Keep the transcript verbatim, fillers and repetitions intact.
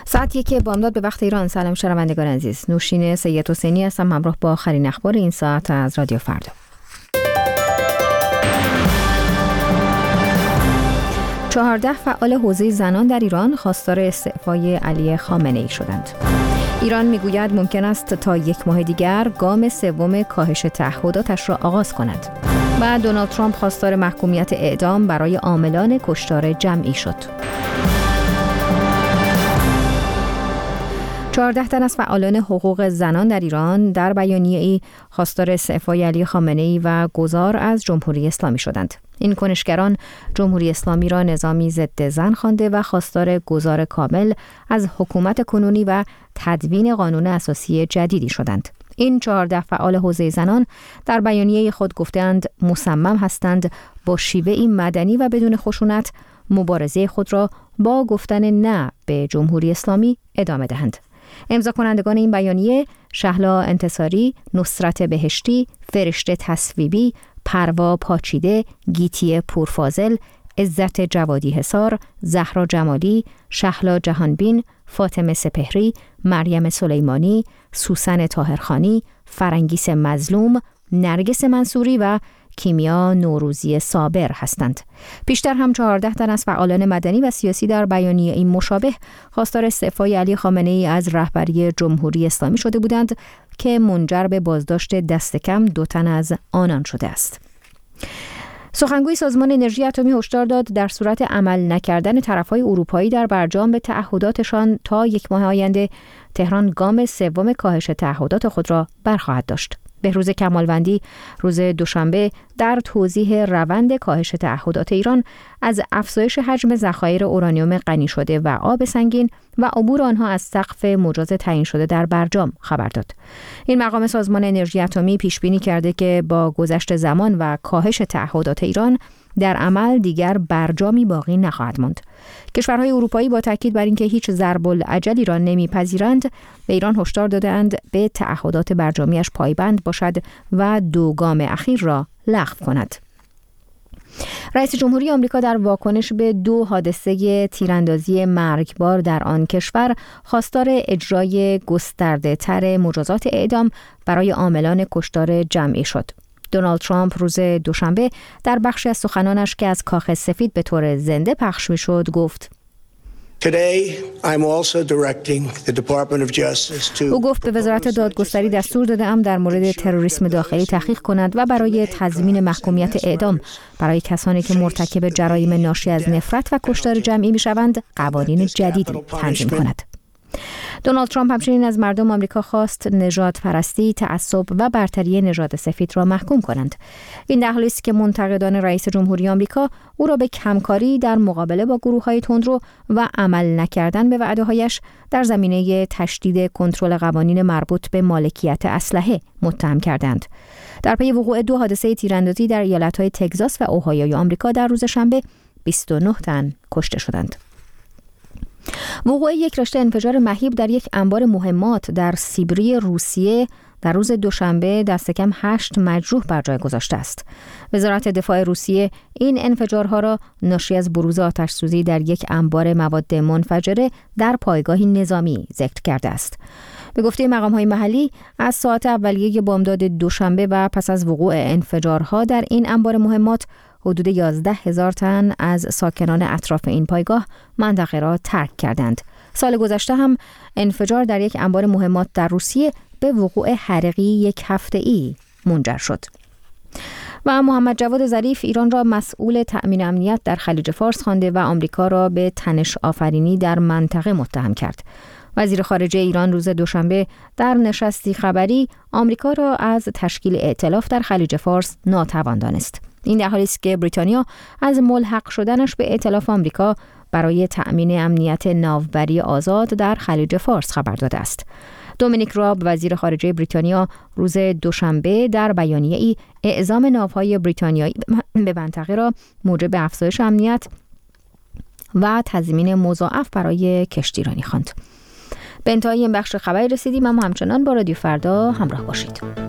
ساعت یک بامداد به وقت ایران. سلام شنوندگان عزیز، نوشین سید حسینی هستم همراه با آخرین اخبار این ساعت از رادیو فردا. چهارده فعال حوزه زنان در ایران خواستار استعفای علی خامنه‌ای شدند. ایران میگوید ممکن است تا یک ماه دیگر گام سوم کاهش تعهداتش را آغاز کند. و دونالد ترامپ خواستار محکومیت اعدام برای عاملان کشتار جمعی شد. چهارده تن از فعالان حقوق زنان در ایران در بیانیه‌ای خواستار استعفای علی خامنه‌ای و گذار از جمهوری اسلامی شدند. این کنشگران جمهوری اسلامی را نظامی ضد زن خوانده و خواستار گذار کامل از حکومت کنونی و تدوین قانون اساسی جدیدی شدند. این چهارده فعال حوزه زنان در بیانیه خود گفتند مصمم هستند با شیوه‌ای مدنی و بدون خشونت مبارزه خود را با گفتن نه به جمهوری اسلامی ادامه دهند. امضا کنندگان این بیانیه شهلا انتصاری، نصرت بهشتی، فرشته تصویبی، پروا پاچیده، گیتی پورفاضل، عزت جوادی حصار، زهرا جمالی، شهلا جهانبین، فاطمه سپهری، مریم سلیمانی، سوسن طاهرخانی، فرنگیس مظلوم، نرگس منصوری و کیمیا نوروزی صابر هستند. پیشتر هم چهارده تن از فعالان مدنی و سیاسی در بیانیه این مشابه خواستار استعفای علی خامنه‌ای از رهبری جمهوری اسلامی شده بودند که منجر به بازداشت دست کم دو تن از آنان شده است. سخنگوی سازمان انرژی اتمی هشدار داد در صورت عمل نکردن طرف‌های اروپایی در برجام به تعهداتشان تا یک ماه آینده تهران گام سوم کاهش تعهدات خود را برخواهد داشت. بهروز کمالوندی روز دوشنبه در توضیح روند کاهش تعهدات ایران از افزایش حجم ذخایر اورانیوم غنی شده و آب سنگین و عبور آنها از سقف مجاز تعیین شده در برجام خبر داد. این مقام سازمان انرژی اتمی پیش بینی کرده که با گذشت زمان و کاهش تعهدات ایران در عمل دیگر برجامی باقی نخواهد ماند. کشورهای اروپایی با تاکید بر اینکه هیچ ضرب العجلی را نمیپذیرند به ایران هشدار داده‌اند به تعهدات برجامیش پایبند باشد و دو گام اخیر را لغو کند. رئیس جمهوری آمریکا در واکنش به دو حادثه تیراندازی مرگبار در آن کشور خواستار اجرای گسترده‌تر مجازات اعدام برای عاملان کشتار جمعی شد. دونالد ترامپ روز دوشنبه در بخشی از سخنانش که از کاخ سفید به طور زنده پخش می‌شد گفت: او گفت به وزارت دادگستری دستور داده‌ام در مورد تروریسم داخلی تحقیق کند و برای تضمین محکومیت اعدام برای کسانی که مرتکب جرایم ناشی از نفرت و کشتار جمعی می‌شوند قوانین جدیدی تنظیم کند. دونالد ترامپ همچنین از مردم آمریکا خواست نژاد پرستی، تعصب و برتری نژاد سفید را محکوم کنند. این در حالی است که منتقدان رئیس جمهوری آمریکا او را به کمکاری در مقابله با گروه‌های تندرو و عمل نکردن به وعده‌هایش در زمینه تشدید کنترل قوانین مربوط به مالکیت اسلحه متهم کردند. در پی وقوع دو حادثه تیراندازی در ایالت‌های تگزاس و اوهایوی آمریکا در روز شنبه بیست و نه تن کشته شدند. وقوع یک رشته انفجار مهیب در یک انبار مهمات در سیبری روسیه در روز دوشنبه دست کم هشت مجروح بر جای گذاشته است. وزارت دفاع روسیه این انفجارها را ناشی از بروز آتش‌سوزی در یک انبار مواد منفجره در پایگاهی نظامی ذکر کرده است. به گفته مقام‌های محلی از ساعت اولیه بامداد دوشنبه و پس از وقوع انفجارها در این انبار مهمات حدود یازده هزار تن از ساکنان اطراف این پایگاه منطقه را ترک کردند. سال گذشته هم انفجار در یک انبار مهمات در روسیه به وقوع حریقی یک هفته‌ای منجر شد. و محمد جواد ظریف ایران را مسئول تأمین امنیت در خلیج فارس خوانده و آمریکا را به تنش آفرینی در منطقه متهم کرد. وزیر خارجه ایران روز دوشنبه در نشستی خبری آمریکا را از تشکیل ائتلاف در خلیج فارس ناتوان دانست. این در حالی است که بریتانیا از ملحق شدنش به ائتلاف آمریکا برای تأمین امنیت ناوبری آزاد در خلیج فارس خبر داده است. دومینیک راب وزیر خارجه بریتانیا روز دوشنبه در بیانیه‌ای اعزام ناوهای بریتانیایی به منطقه را موجب افزایش امنیت و تضمین مضاعف برای کشتیرانی خواند. به انتهای این بخش خبری رسیدیم، اما همچنان با رادیو فردا همراه باشید.